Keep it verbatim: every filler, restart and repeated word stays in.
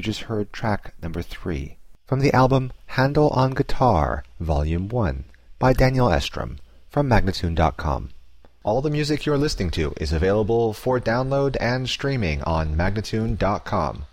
You just heard track number three from the album Handel on Guitar, Volume one, by Daniel Estrom, from Magnatune dot com. All the music you're listening to is available for download and streaming on Magnatune dot com.